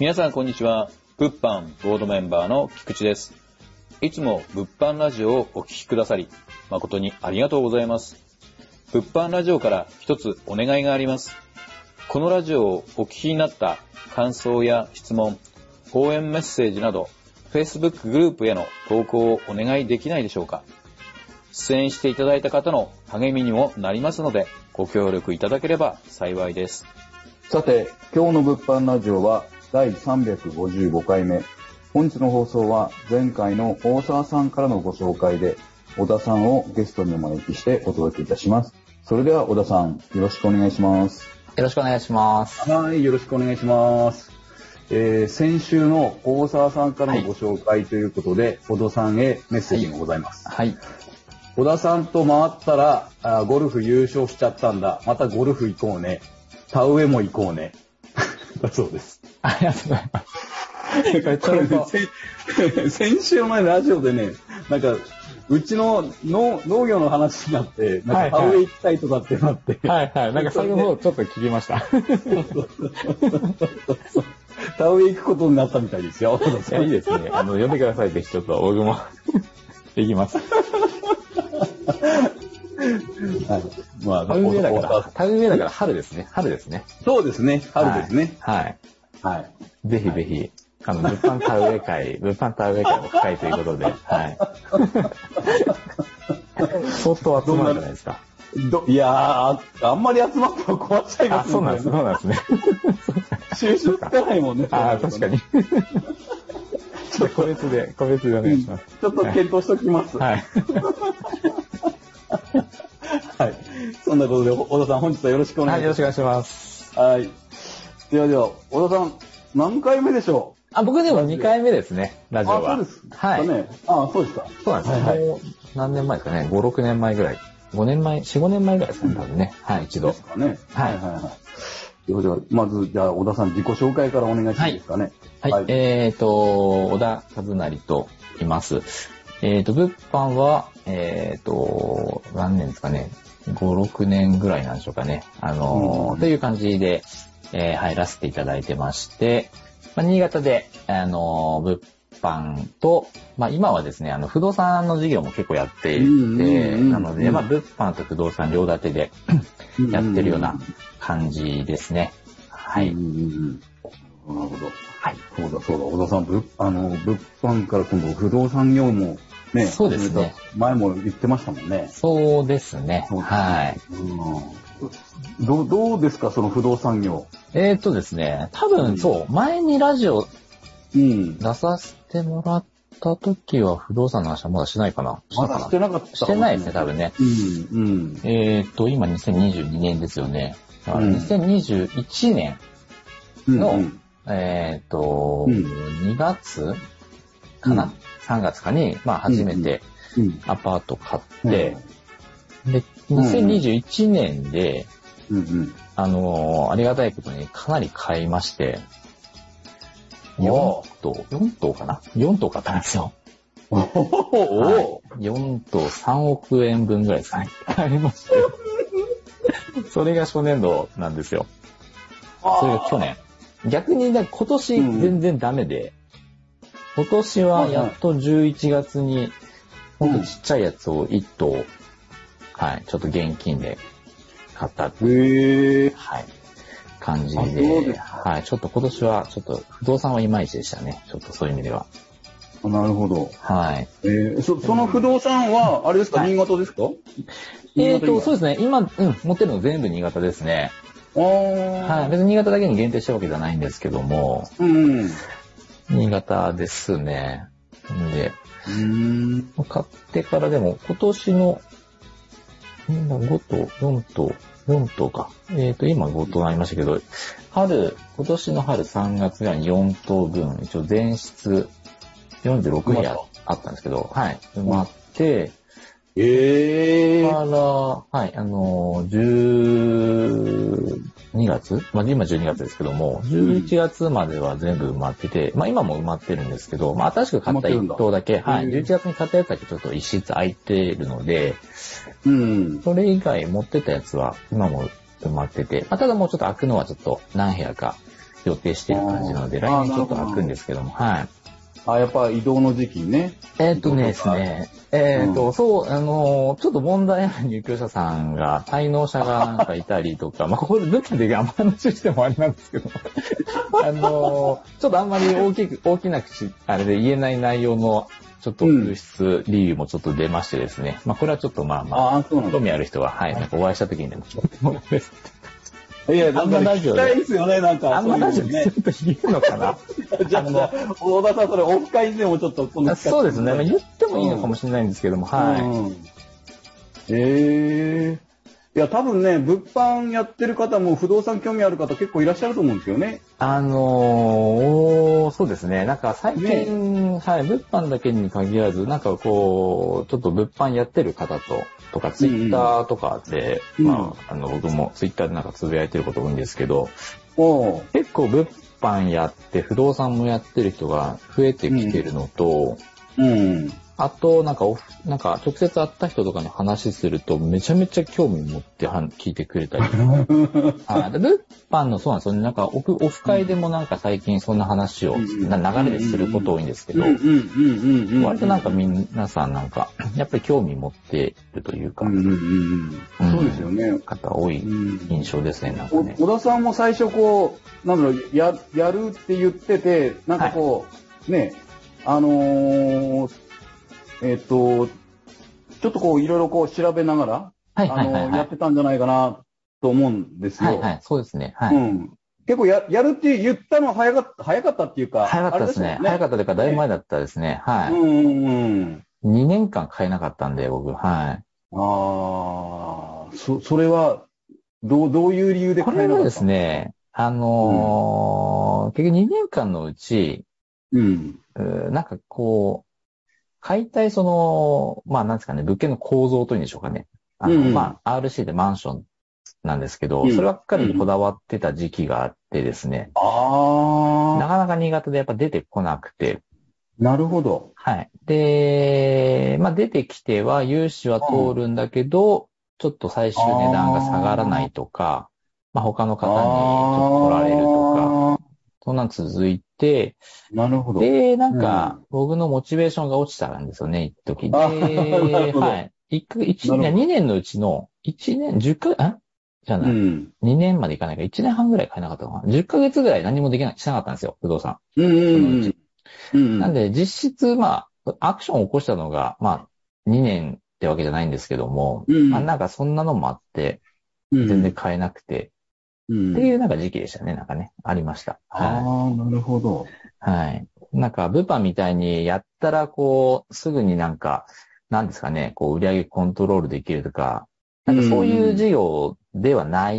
皆さんこんにちは。物販ボードメンバーの菊池です。いつも物販ラジオをお聞きくださり誠にありがとうございます。物販ラジオから一つお願いがあります。このラジオをお聞きになった感想や質問、応援メッセージなど Facebook グループへの投稿をお願いできないでしょうか。出演していただいた方の励みにもなりますのでご協力いただければ幸いです。 さて、今日の物販ラジオは第355回目。本日の放送は前回の大沢さんからのご紹介で小田さんをゲストにお招きしてお届けいたします。それでは小田さん、よろしくお願いします。 よろしくお願いします。 はい、よろしくお願いします。先週の大沢さんからのご紹介ということで、小田さんへメッセージがございます。 はい。 小田さんと回ったらゴルフ優勝しちゃったんだ。またゴルフ行こうね。田植えも行こうね。だそうです。 ありがとうございます。 これね、先週前ラジオでね、なんか、うちの農業の話になって、なんか田植え行きたいとかってなって。 はいはい。なんか最後の方ちょっと聞きました。 田植え行くことになったみたいですよ。 いいですね。呼んでください。ぜひちょっと僕も行きます。 はい。まあ、 田植えだから春ですね。春ですね。 そうですね。春ですね。 はい。 はい。 ぜひぜひ、物販田植え会の機会ということで、はい。相当集まるじゃないですか。 いやー、あんまり集まったら困っちゃいますね。 そうなんですね。 収集つかないもんね。 確かに。ちょっと個別でお願いします。 ちょっと検討しときます。 はい。 はい。そんなことで、小田さん、本日はよろしくお願いします。 はい、よろしくお願いします。 はい。では、小田さん、何回目でしょう？僕でも2回目ですね、ラジオは。 そうですか。 はい。 そうですか。 そうなんですね。もう何年前ですかね。5、6年前ぐらい。4、5年前ぐらいですかね、多分ね。はい、一度。 ですかね。 はい。 では、まず、じゃあ、小田さん、自己紹介からお願いしていいですかね。 はい。小田和成と言います。物販は、何年ですかね。5、6年ぐらいなんでしょうかね。という感じで、入らせていただいてまして、新潟で、物販と、今はですね、不動産の事業も結構やっていて、なので、物販と不動産両立てでやってるような感じですね。はい。 なるほど。 はい。 そうだ、小田さん、物販から今度不動産業もね、 そうですね。 前も言ってましたもんね。 そうですね。はい。 どうですか、その不動産業。 ですね、多分そう、前にラジオ出させてもらった時は不動産の話はまだしないかな。 まだしてなかった。 してないですね、多分ね。今2022年ですよね。だから2021年の、2月かな、3月かに、初めてアパート買って、で、2021年で、ありがたいことにかなり買いまして、4棟かな ?4 棟買ったんですよ。4棟3億円分ぐらいですかね。買いまして。それが初年度なんですよ。それが去年。逆にね、今年全然ダメで、今年はやっと11月に、ほんとちっちゃいやつを1棟、はい、ちょっと現金で買ったっていう、はい、感じで、はい、ちょっと今年は、ちょっと不動産はいまいちでしたね。ちょっとそういう意味では。 なるほど。 はい。 その不動産は、あれですか、新潟ですか？ そうですね。今、持ってるの全部新潟ですね。はい。別に新潟だけに限定したわけじゃないんですけども、新潟ですね。で、買ってからでも今年の5棟、4棟か。今5棟になりましたけど、今年の春3月ぐらいに4棟分、一応全室46部屋あったんですけど、はい。埋まって、から、はい、12月今12月ですけども、11月までは全部埋まってて、今も埋まってるんですけど、新しく買った1棟だけ、はい、11月に買ったやつだけちょっと一室空いているので、それ以外持ってたやつは今も埋まってて、ただもうちょっと開くのはちょっと何部屋か予定している感じなので、来年ちょっと開くんですけども、はい。 やっぱ移動の時期にね。 ですね。そう、ちょっと問題ある入居者さんが、滞納者がなんかいたりとか、まあ、ここで物販であんま話してもあれなんですけど、ちょっとあんまり大きな口、あれで言えない内容の、ちょっと流出理由もちょっと出ましてですね。まあ、これはちょっとまあ、興味ある人は、はい、なんかお会いした時にでもちょっと思うんです。 いや、あんまラジオで。ですよね、なんか。 あんまラジオでちょっと言うのかな。 じゃあ、小田さん、それオフ会でもちょっとそうですね。言ってもいいのかもしれないんですけども、はい。 いや、多分ね、物販やってる方も不動産興味ある方結構いらっしゃると思うんですよね。 そうですね。なんか最近、はい、物販だけに限らず、なんかこう、ちょっと物販やってる方とか、ツイッターとかで、まあ、僕もツイッターでなんかつぶやいてること多いんですけど、結構物販やって不動産もやってる人が増えてきてるのと、あと、なんか直接会った人とかの話すると、めちゃめちゃ興味持って聞いてくれたり。物販のそうなんですよね。なんかオフ会でもなんか最近そんな話を流れですること多いんですけど、割となんか皆さんなんか、やっぱり興味持ってるというか、 そうですよね。 方多い印象ですね、なんかね。 小田さんも最初こう、なんだろう、やるって言ってて、なんかこう、ね、ちょっとこういろいろこう調べながら、やってたんじゃないかなと思うんですよ。 はい、そうですね。はい。 結構やるって言ったのは早かったっていうか。 早かったですね。早かったというか、だいぶ前だったですね。はい。2年間買えなかったんで、僕。はい。 それは、どういう理由で買えなかった？ これはですね、結局2年間のうち、なんかこう、解体まあなんですかね、物件の構造というんでしょうかね。まあ RC でマンションなんですけど、そればっかりにこだわってた時期があってですね。なかなか新潟でやっぱ出てこなくて。 なるほど。 はい。で、まあ出てきては融資は通るんだけど、ちょっと最終値段が下がらないとか、まあ他の方にちょっと取られるとか、そんなん続いて、 なるほど。 で、なんか、僕のモチベーションが落ちたんですよね、一時で。はい。2年のうちの、1年、10ヶ月、じゃない。2年までいかないから、1年半ぐらい買えなかったのかな。10ヶ月ぐらい何もしなかったんですよ、不動産。そのうち。なんで、実質、まあ、アクションを起こしたのが、まあ、2年ってわけじゃないんですけども、まあ、なんかそんなのもあって、全然買えなくて、っていうなんか時期でしたね、なんかね、ありました。 なるほど。 はい。なんか、物販みたいにやったら、こう、すぐになんか、なんですかね、こう、売上コントロールできるとか、なんかそういう事業ではない。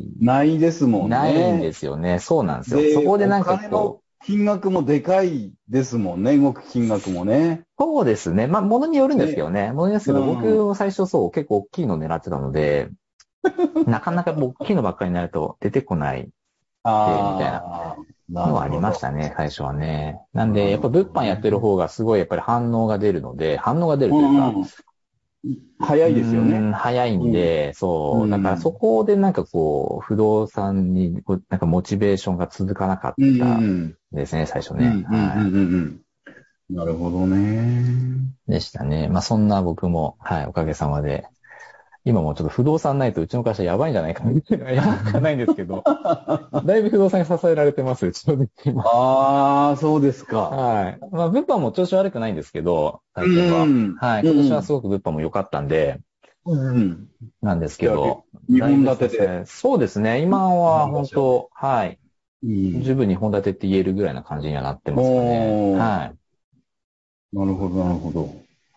ないですもんね。 ないんですよね。そうなんですよ。そこでなんかこう。金額もでかいですもんね、動く金額もね。 そうですね。まあ、ものによるんですけどね。ものによるんですけど、僕最初そう、結構大きいの狙ってたので、なかなか大きいのばっかりになると出てこないみたいなのはありましたね、最初はね。なんで、やっぱ物販やってる方がすごいやっぱり反応が出るというか、 早いですよね。 早いんで、そう。だからそこでなんかこう、不動産になんかモチベーションが続かなかったですね、最初ね。 なるほどね。 でしたね。まあそんな僕も、はい、おかげさまで。今もちょっと不動産ないとうちの会社やばいんじゃないかなっていうのはやばくないんですけど、だいぶ不動産に支えられてます、うちの今。 そうですか。 はい。まあ物販も調子悪くないんですけど、最近は。はい。今年はすごく物販も良かったんで、なんですけど。 2本立てで。 そうですね。今は本当、はい。十分2本立てって言えるぐらいな感じにはなってますかね。はい。 なるほど、なるほど。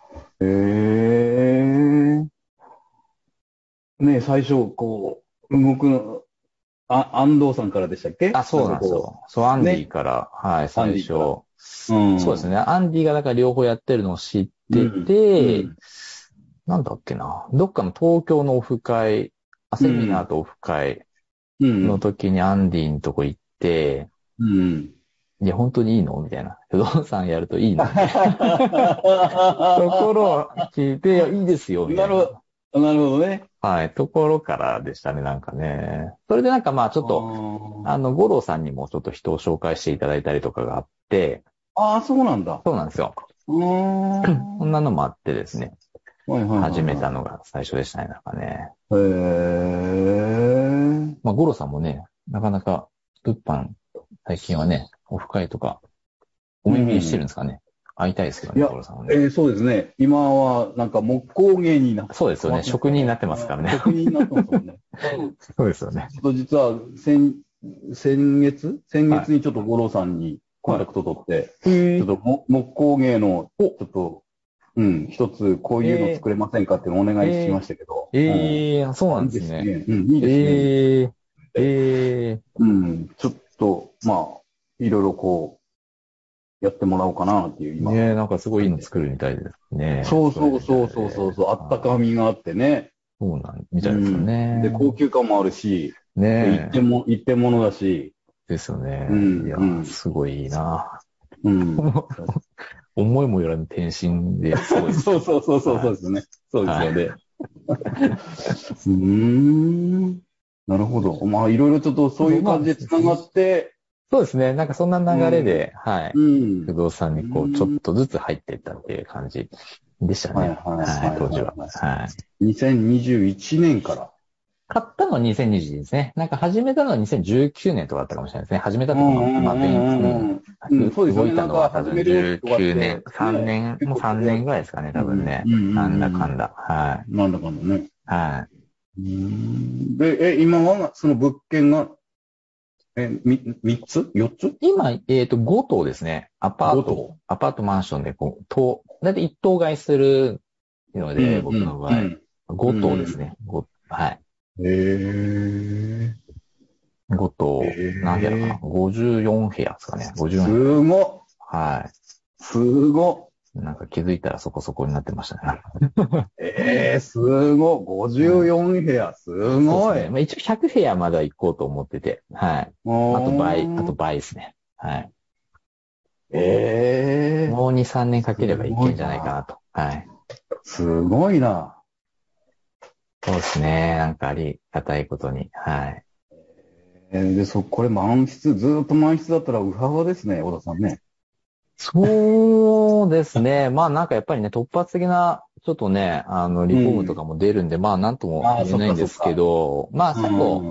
ね、最初、こう、動くの、安藤さんからでしたっけ？ そうなんですよ。そう、アンディから、はい、最初。そうですね。アンディがだから両方やってるのを知ってて、なんだっけな。どっかの東京のオフ会、セミナーとオフ会の時にアンディのとこ行って、いや、本当にいいのみたいな。不動産やるといいのみたいなところを聞いて、いいですよ、みたいな。 なるほどね。 はい、ところからでしたね、なんかね。それでなんかまあちょっと、五郎さんにもちょっと人を紹介していただいたりとかがあって、 ああ、そうなんだ。 そうなんですよ。そんなのもあってですね。始めたのが最初でしたね、なんかね。 へー。 まあ、五郎さんもね、なかなか、物販、最近はね、オフ会とか、お耳にしてるんですかね。会いたいですけどね、五郎さんもね。 そうですね。今は、なんか木工芸になって、 そうですよね。職人になってますからね。 職人になってますもんね。 そうですよね。 実は、先月にちょっと五郎さんにコンタクト取って、ちょっと木工芸の、ちょっと、一つこういうの作れませんかっていうのをお願いしましたけど。 そうなんですね。 いいですね。ちょっと、まあ、いろいろこう、やってもらおうかなっていう今。 ね、なんかすごいいいの作るみたいですね。 そう。あったかみがあってね。 そうなんみたいですよね。 で、高級感もあるし、 ね一点物だし。 ですよね。いや、すごいいいな。思いもよらぬ転身で、すごい。 そうですね。そうですよね。なるほど。まあ、いろいろちょっとそういう感じで繋がって、 そうですね。なんかそんな流れで、はい。不動産にこう、ちょっとずつ入っていったっていう感じでしたね。はい、当時は。はい。 2021年から。 買ったのは2020ですね。なんか始めたのは2019年とかだったかもしれないですね。始めたとか、まあ、そうですね。動いたのは多分19年、3年、もう3年ぐらいですかね、多分ね。なんだかんだ。はい。 なんだかんだね。 はい。 で、今はその物件が、3つ ?4 つ今、5棟ですね。アパートマンションで、こう、だいたい1棟買いするので、僕の場合。5棟ですね。はい。5棟、何部屋かな ?54 部屋ですかね。54部屋。 すごっ。 はい。 すごっ。 なんか気づいたらそこそこになってましたね。 すごい。54部屋。すごい。 まあ、一応100部屋までは行こうと思ってて。はい。あと倍ですね。はい。もう2、3年かければいけんじゃないかなと。はい。 すごいな。 そうですね。なんかありがたいことに。はい。 で、これずーっと満室だったらウハウハですね、小田さんね。 そうですね。まあなんかやっぱりね、突発的な、ちょっとね、リフォームとかも出るんで、まあなんとも言えないんですけど、まあ最後、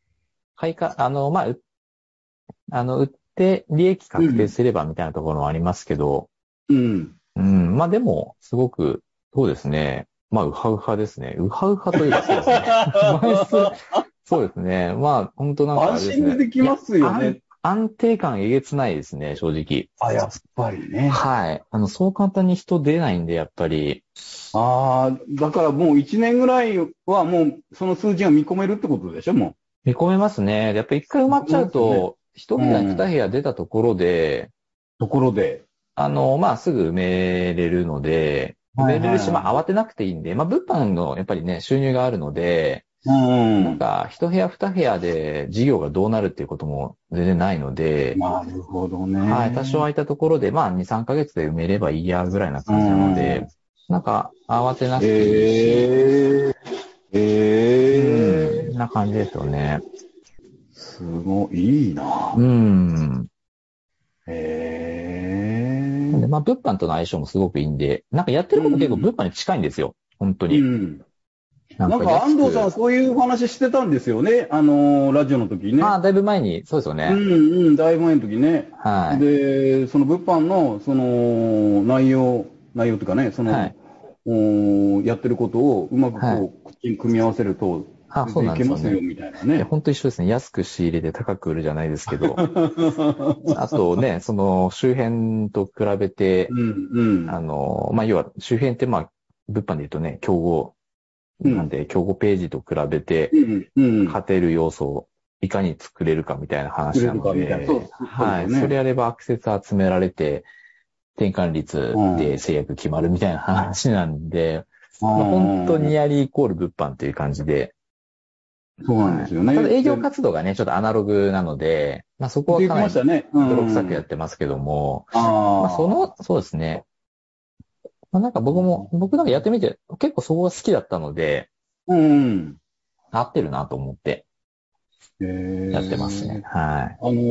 売って利益確定すればみたいなところもありますけど、まあでも、すごく、そうですね。まあ、ウハウハですね。ウハウハというかそうですね。そうですね。まあ、本当なんかあれですね。 安心できますよね。 安定感えげつないですね、正直。 やっぱりね。 はい。そう簡単に人出ないんで、やっぱり。 だからもう1年ぐらいはもうその数字が見込めるってことでしょ、もう。 見込めますね。やっぱ一回埋まっちゃうと、一部屋、二部屋出たところで、まあ、すぐ埋めれるので、埋めれるし、まあ、慌てなくていいんで、まあ、物販の、やっぱりね、収入があるので、なんか、一部屋、二部屋で事業がどうなるっていうことも全然ないので、 なるほどね。 はい、多少空いたところで、まあ、2、3ヶ月で埋めればいいや、ぐらいな感じなので、なんか、慌てなくていいし、な感じですよね。 すごい、いいなまあ、物販との相性もすごくいいんで、なんかやってること結構物販に近いんですよ。本当に。 なんか安藤さんそういうお話してたんですよね。ラジオの時にね。 だいぶ前に、そうですよね。 だいぶ前の時ね。 はい。 で、その物販の、内容というかね、やってることをうまく口に組み合わせると、 そうなんですよね。 いけますよ、みたいなね。 本当一緒ですね。安く仕入れて高く売るじゃないですけど。あとね、周辺と比べて、まあ、要は周辺ってまあ、物販で言うとね、競合なんで、競合ページと比べて、勝てる要素をいかに作れるかみたいな話なので、はい。それやればアクセス集められて、転換率で制約決まるみたいな話なんで、本当にやりイコール物販っていう感じで。 そうなんですよね。 ただ営業活動がね、ちょっとアナログなので、まあそこはかなり泥臭くやってますけども、まあそうですね。まあなんか僕なんかやってみて、結構そこが好きだったので、 うん。 合ってるなと思って、やってますね。はい。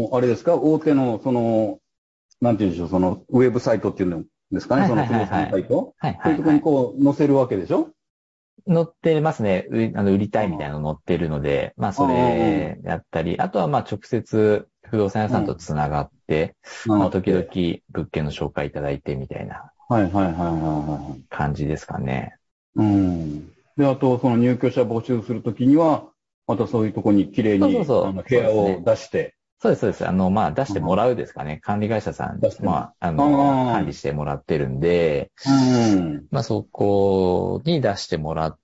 あれですか、大手の、なんて言うんでしょう、ウェブサイトっていうのですかね、 はいはいその不動はいはい。 産サイトはいそういうところにはいはい。 こう載せるわけでしょ？ 載ってますね。売りたいみたいあなの載ってるので、まああ、あそあ、 れやったり、あとはまあ直接不動産屋さんとつながって、 なまあ時々 って。 物件の紹介いただいてみたいなはいはいはいはいはい。 感じですかね。 うん。で、あと、その入居者募集するときには、またそういうところに綺麗そうそうに、 そう。 部屋をそうですね。 出して、 そうです、そうです。まあ出してもうん、 らうですかね。管理会社さん、 出しても。 まあ、 あ管理してもらってるんで、 あ、うん、 まあそこに出してもらって、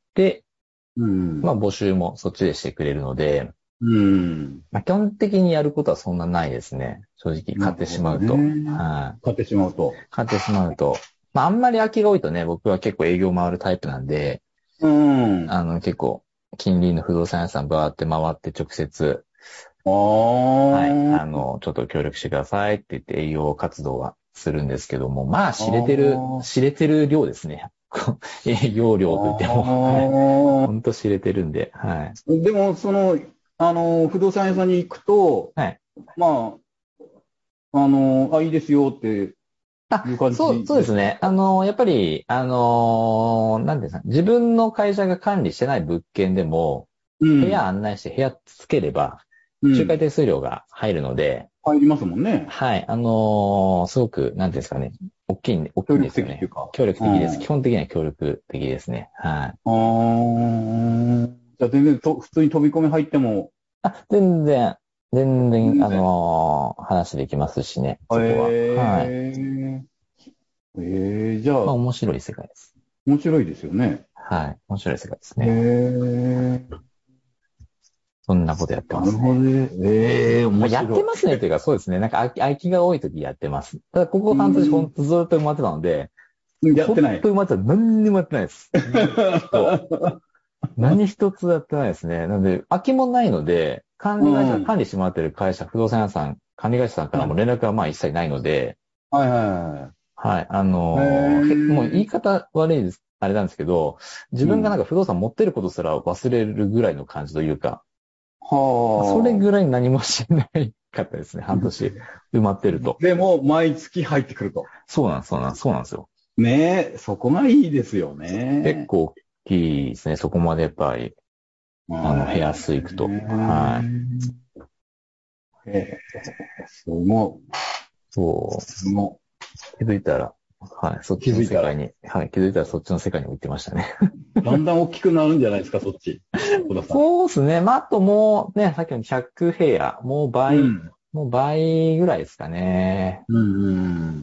うん、 まあ募集もそっちでしてくれるので、 うん。 まあ基本的にやることはそんなないですね。正直買ってなるほどしまうと。 ね。 はい。 買ってしまうと。 買ってしまうと。まああんまり空きが多いとね、僕は結構営業回るタイプなんで、 うん。 結構近隣の不動産屋さんバーって回って直接、 あはい、 あ、 ちょっと協力してくださいって言って営業活動はするんですけども、まあああ、 知れてる量ですね。営業量といっても、はい。 ああ。 ほんと知れてるんで、はい。 でも、不動産屋さんに行くと、 はい。 まいいですよっていう感じそうですね。 ですか？ やっぱり、なんていうんですか、自分の会社が管理してない物件でも、部屋うん、 案内して部屋つければ、仲介うん。 手数料が入るので、 入りますもんね。 はい、すごく、なんていうんですかね、大きい協力んですよね。 的っていうか。 協力う的です。基ん。 本的には協力的ですね。はい。 ああ。じゃあ全然普通に飛び込み入っても、 全然、全然、 全然。 話できますしね、そこは。はい。 ええじゃまあ、 あ、 面白い世界です。 面白いですよね。 はい。面白い世界ですえね。 えそんなことやってなますね。 るほどね。 まあ、やって面白ますねというか、そうですね。なんか空きが多い時やってます。ただ、ここい。 半年ほうん。 んとずっと埋まってたので、ほんやってない。 と埋まってたら何にもやってないです。何一つやってないですね。なので、空きもないので、 うん。 管理してもらってる会社、不動産屋さん、管理会社さんからも連絡がまあ一切ないので、 はいははい。 いはい。 もう言い方悪いです。あれなんですけど、自分がなんうん。 か不動産持ってることすら忘れるぐらいの感じというか、まあ、それはあ。 ぐらい何もしないかったですね。半年埋まってると。 でも、毎月入ってくると。 そうなんですよ。 ねえ、そこがいいですよ結ね。 構大きいですね。そこまでやっぱり、部屋数行くと。はい。 すごそい。すごう。気づいたら、はい。そっい。気ちのづいたら。 世界に、はい。気づいたらそっちの世界にも行ってましたね。 だんだん大きくなるんじゃないですか、そっち。小田さん。 そうですね。まあ、あともうね、さっきの100部屋、 うん。 もう倍ぐらいですかね。 うん。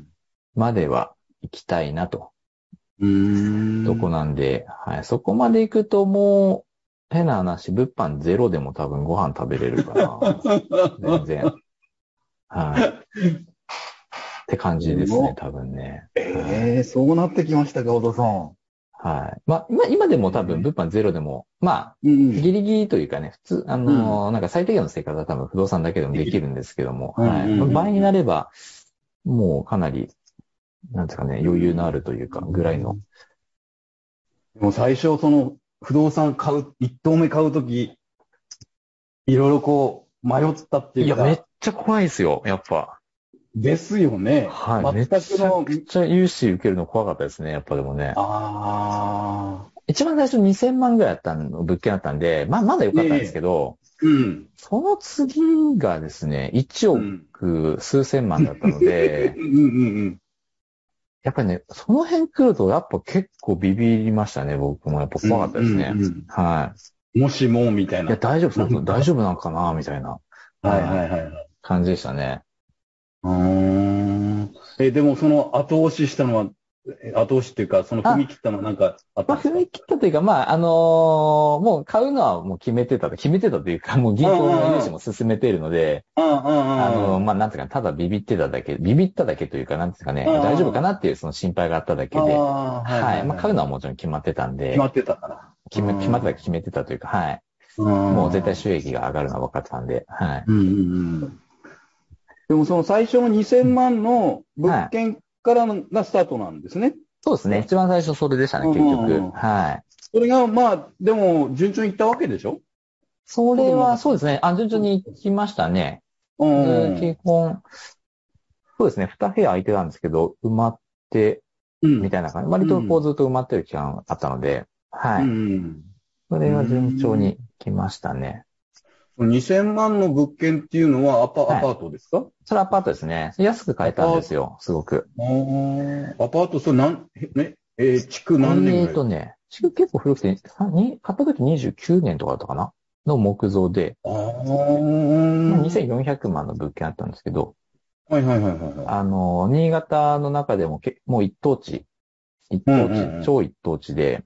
までは行きたいなと。 うとこん。 なんで、はい。そこまで行くともう、変な話、物販ゼロでも多分ご飯食べれるかな。全然。はい。って感じですね、 すご多分ね。 い。 はい。 そうなってきましたか、小田さん。 はい。まあ、今でも多分物販ゼロでも、まあ、 うん。 ギリギリというかね、普通、 うん。 なんか最低限の生活は多分不動産だけでもできるんですけども、 うんはい。まあ、倍になうんれば、もうかなり、なんですかね、余裕のあるというか、ぐらいの。 もう最初、不動産一棟目買うとき、いろいろ迷ったっていいや、めっうか、 ちゃ怖いですよ、やっぱ。 ですよね。 はい。め全くちゃくちゃ融資受けるの怖かったですね、やっぱでもね。 ああ、 一番最初2000万ぐらい物件だったんで、まあまだ良かったんですけええ、 ど、 うん、 その次がですね、1 うん。 億数千万だったので、 うんうんやっぱりね、その辺来るとやっぱ結構ビビりましたね、僕もやっぱうん。 怖かったですね。 うんはうん。もしも、みたいい。いや、 な。 大丈夫なのかなみたいな、 はいはい。 はいはい。 感じでしたね。 うーん。でも後押ししたのは、後押しっていうか、踏みあ、 切ったのはなんかあっまあ、 たんですか？ 踏み切ったというか、まあ、もう買うのはもう決めてたというか、もう銀行の融資も進めているので、まあ、なんていうか、ただビビっただけというか、なんていうかね、大丈夫かなっていうその心配があっただけで、 はいはい。まあ、 はいはい。 買うのはもちろん決まってたんで、 決まってたから。 決めてたというか、はい。 うん。 もう絶対収益が上がるのは分かってたんで、はい。 うんうんうん。でも最初の2000万の物はい。 件からのがスタートなんですね。 そうですね。一番最初それでしたね、 う結局。 んうん。 はい。 それが、まあ、でも、順調にいったわけでしょ？ それは、そうですね。順調に行きましたね。で、基本、そうですね。2部屋空いてたんですけど、埋まって、みたいな感じ。割とこうずっと埋まってる期間あったので、はい。それが順調に来ましたね。 2000万の物件っていうのはアパートですか？ それアパートですね。安く買えたんですよ、すごく。 アパート、それ築何年ぐらい？ 築結構古くて、買った時29年とかだったかなの木造で、2400万の物件あったんですけど、 はいはいはいはい。 新潟の中でももう超一等地で、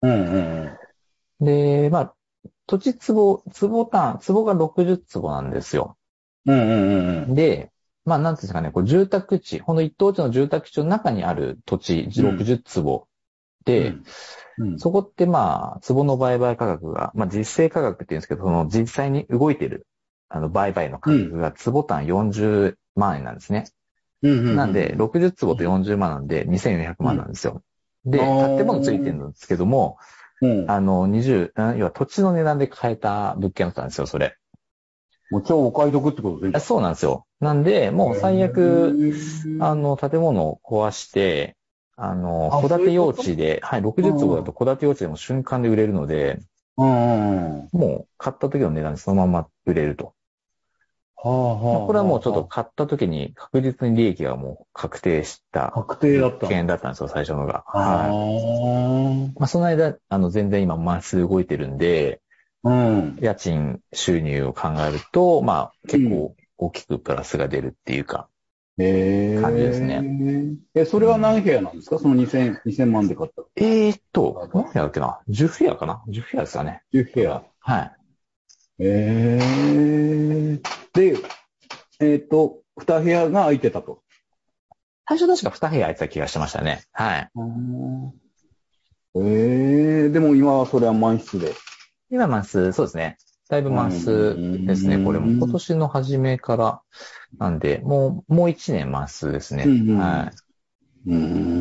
で、まあ、土地坪が60坪なんですよ。で、まあ、なんていうんですかね、こう住宅地、ほんの一等地の住宅地の中にある土地60坪で、そこってまあ、坪の売買価格が、まあ実勢価格って言うんですけど、その実際に動いてる、売買の価格が坪単40万円なんですね。なんで、60坪と40万なんで、2400万なんですよ。で、建物ついてるんですけども、要は土地の値段で買えた物件だったんですよ、それ。 もう超お買い得ってことですね。 そうなんですよ。なんで、もう最悪、建物を壊して、戸建て用地で、はい、60坪だと戸建て用地でも瞬間で売れるので、もう買った時の値段でそのまま売れると。これはもうちょっと買った時に確実に利益がもう確定した物件だったんですよ、最初のが。はい。まあ、その間、全然今、マンス動いてるんで、家賃収入を考えると、まあ、結構大きくプラスが出るっていうか、感じですね。 それは何部屋なんですか？その2000万で買った。 何部屋だっけな ?10 部屋かな ?10 部屋ですかね。 10部屋。 はい。 で、2部屋が空いてたと。 最初確か2部屋空いてた気がしてましたね。はい。 でも今はそれは満室で。 今満室、そうですね。だいぶ満室ですね、これも。今年の初めからなんで、もう1年満室ですね。はい。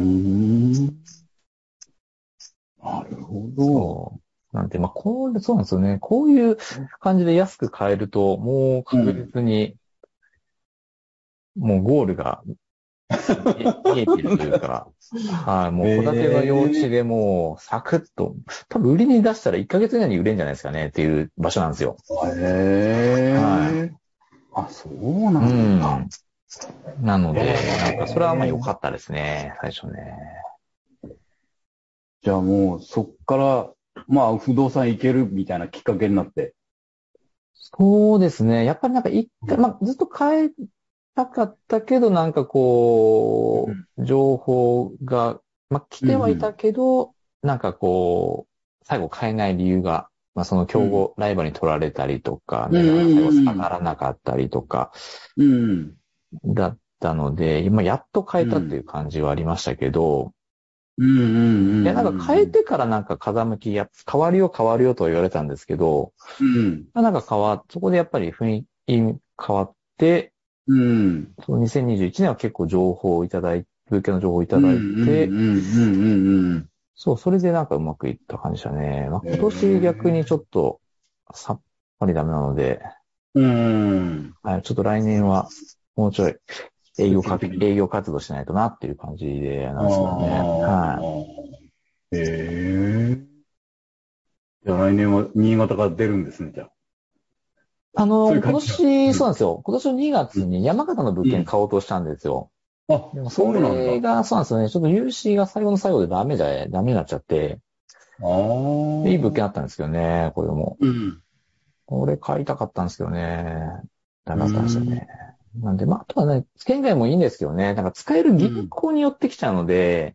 なるほど。 なんで、まあ、そうなんですよね。こういう感じで安く買えると、もう確実に、もうゴールが見えてるというか、はい、もう戸建ての用地でもうサクッと、多分売りに出したら1ヶ月以内に売れるんじゃないですかねっていう場所なんですよ。はい。 あ、そうなんだ。 なので、なんかそれはまあ良かったですね、最初ね。 じゃあもうそっから、まあ不動産行けるみたいなきっかけになって。 そうですね。やっぱりなんかまあずっと変えたかったけど、なんかこう、情報が、まあ来てはいたけど、なんかこう、最後変えない理由が、まあその競合、ライバルに取られたりとか、値段が最後下がらなかったりとか、だったので、今やっと変えたっていう感じはありましたけど、いや、なんか変えてからなんか風向き変わるよとは言われたんですけど、なんかそこでやっぱり雰囲気変わって、その2021年は結構物件の情報をいただいて、そう、それでなんかうまくいった感じでしたね。まあ、今年逆にちょっとさっぱりダメなので、はい、ちょっと来年はもうちょい営業活動しないとなっていう感じでなんですけどね。はい。 じゃあ来年は新潟から出るんですね、じゃあ。 今年、そうなんですよ。今年の2月に山形の物件買おうとしたんですよ。でもそれが、そうなんですよね。ちょっと融資が最後の最後でダメになっちゃって。いい物件あったんですけどね、これも。これ買いたかったんですけどね。ダメだったんですよね。なんで、まあ、あとはね、県外もいいんですけどね、なんか使える銀行によってきちゃうので、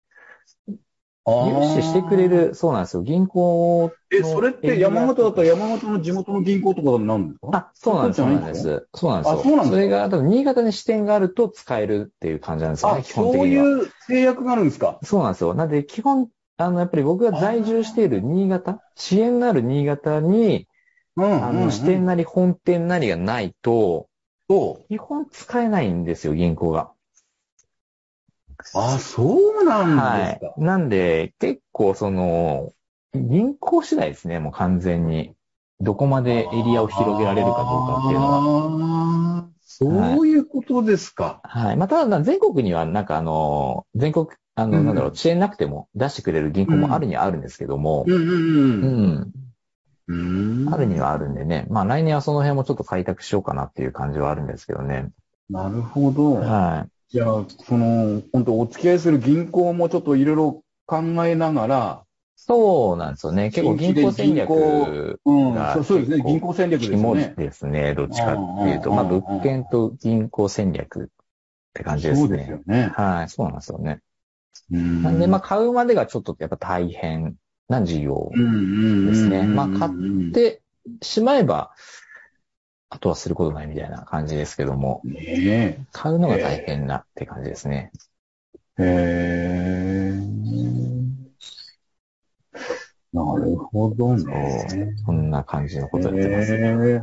融資してくれる、そうなんですよ。銀行の。 それって山形だったら山形の地元の銀行とかになるんですか？ そうなんですよ。そうなんですよ。それが、新潟に支店があると使えるっていう感じなんですよね、基本的には。 そういう制約があるんですか？ そうなんですよ。なんで、基本、やっぱり僕が在住している新潟、支援のある新潟に、支店なり本店なりがないと、基本使えないんですよ、銀行が。 そうなんですか。 はい。なんで、結構銀行次第ですね、もう完全に。どこまでエリアを広げられるかどうかっていうのは。 そういうことですか。 はい。まあ、ただ、全国にはなんか全国、なんだろう、遅延なくても出してくれる銀行もあるにはあるんですけども、あるにはあるんでね。まあ、来年はその辺もちょっと開拓しようかなっていう感じはあるんですけどね。 なるほど。 はい。 じゃあ、本当お付き合いする銀行もちょっといろいろ考えながら、 そうなんですよね。結構銀行戦略がそうですね。銀行戦略ですよね。 肝ですね。どっちかっていうと。まあ、物件と銀行戦略って感じですね。 そうですよね。 はい。そうなんですよね。なんで、まあ、買うまでがちょっとやっぱ大変な事業ですね。まあ、買ってしまえば、あとはすることないみたいな感じですけども。買うのが大変なって感じですね。 なるほどね。 そんな感じのことやってます。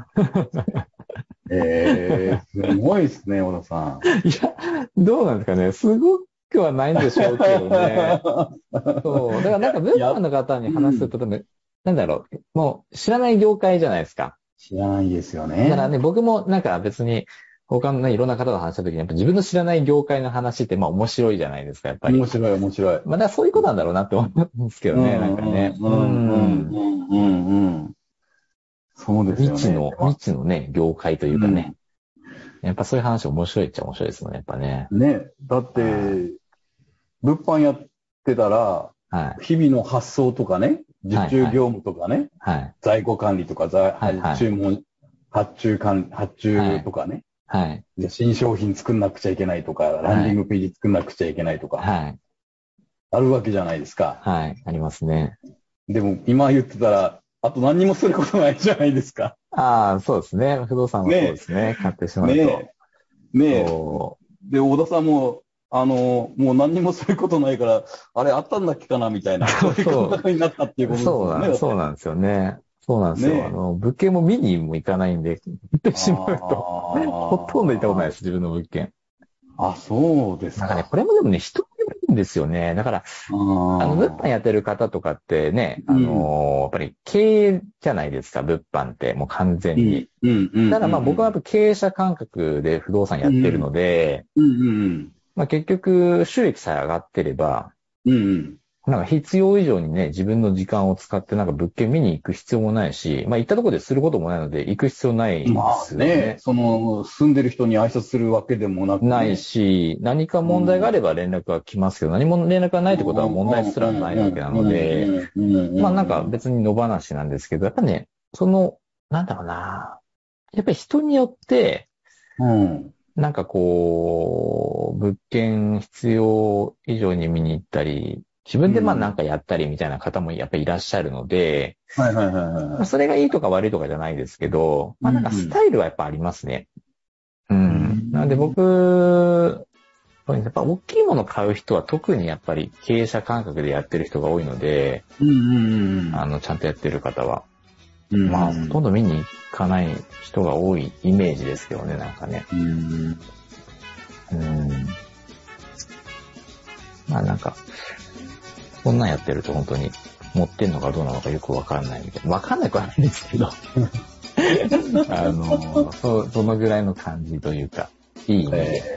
すごいですね、小田さん。 いや、どうなんですかね。すごくはないんでしょうけどね。そう。だからなんか、物販の方に話すと、なんだろう、もう知らない業界じゃないですか。 知らないですよね。 だからね、僕もなんか別に、他のね、いろんな方と話した時に、やっぱ自分の知らない業界の話ってまあ面白いじゃないですか、やっぱり。 面白い、面白い。 まあだからそういうことなんだろうなって思うんですけどね、なんかね。 そうですよね。 未知のね、業界というかね。やっぱそういう話面白いっちゃ面白いですもんね、やっぱね。 ね。だって、物販やってたら、日々の発送とかね、受注業務とかね、在庫管理とか、注文、発注とかね。新商品作んなくちゃいけないとか、ランディングページ作んなくちゃいけないとか、あるわけじゃないですか。 はい、ありますね。 でも、今言ってたら、あと何にもすることないじゃないですか。 ああ、そうですね。不動産もそうですね。買ってしまうと。 ねえ。で、小田さんも、もう何にもすることないから、あれあったんだっけかなみたいな、そういう感覚になったっていうことですよね。 そうなんですよね。そうなんですよ。物件も見にも行かないんで、行ってしまうと、ほとんど行ったことないです、自分の物件。 あ、そうですか。 なんかね、これもでもね、人によるんですよね。だから、物販やってる方とかってね、やっぱり経営じゃないですか、物販って、もう完全に。ただまあ僕はやっぱ経営者感覚で不動産やってるので、まあ結局収益さえ上がってれば、なんか必要以上にね、自分の時間を使ってなんか物件見に行く必要もないし、まあ行ったところですることもないので行く必要ないですよね。まあね、 住んでる人に挨拶するわけでもなく、 ないし、何か問題があれば連絡が来ますけど、何も連絡がないってことは問題すらないわけなので、まあなんか別に野放しなんですけど、やっぱね、なんだろうな、やっぱり人によって、なんかこう、物件必要以上に見に行ったり、自分でまあなんかやったりみたいな方もやっぱりいらっしゃるので、それがいいとか悪いとかじゃないですけど、まあなんかスタイルはやっぱありますね。なので僕、やっぱ大きいもの買う人は特にやっぱり経営者感覚でやってる人が多いので、ちゃんとやってる方は。まあほとんど見に行かない人が多いイメージですけどね、なんかね。まあなんか、こんなんやってると本当に持ってんのかどうなのかよくわかんないみたいな。わかんなくはないんですけど。そのぐらいの感じというか、いい意味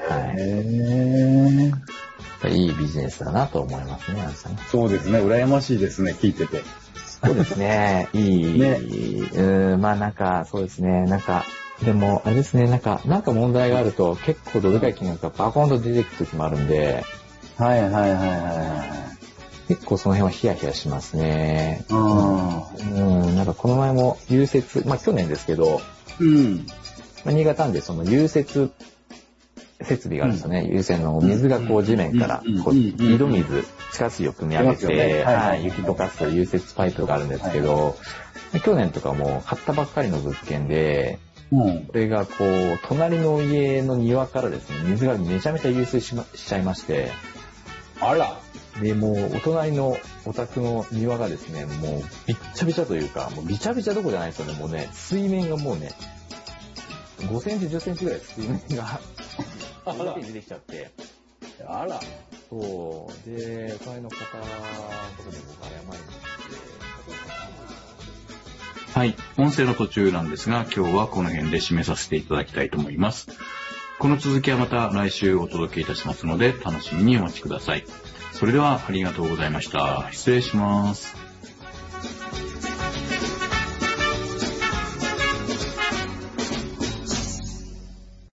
で、いいビジネスだなと思いますね、 そうですね、羨ましいですね、聞いてて。 そうですね、いい。まあなんか、そうですね、なんか、でも、あれですね、なんか問題があると結構どでかい金額がバコンと出てくる時もあるんで、結構その辺はヒヤヒヤしますね。なんかこの前も融雪、まあ去年ですけど、新潟でその融雪設備があるんですよね。融雪の水がこう地面から井戸水、地下水を汲み上げて、雪溶かす融雪パイプがあるんですけど、去年とかも買ったばっかりの物件で、これがこう隣の家の庭からですね、水がめちゃめちゃ湧水しちゃいまして、 あら。 で、もうお隣のお宅の庭がですね、もうびっちゃびちゃというか、もうびちゃびちゃどこじゃないですよね、もうね、水面がもうね、5センチ、10センチぐらい水面が出てきちゃって。 あら。 そう。で、お隣の方のところで僕謝りに行って、 はい。音声の途中なんですが、今日はこの辺で締めさせていただきたいと思います。この続きはまた来週お届けいたしますので、楽しみにお待ちください。それではありがとうございました。失礼します。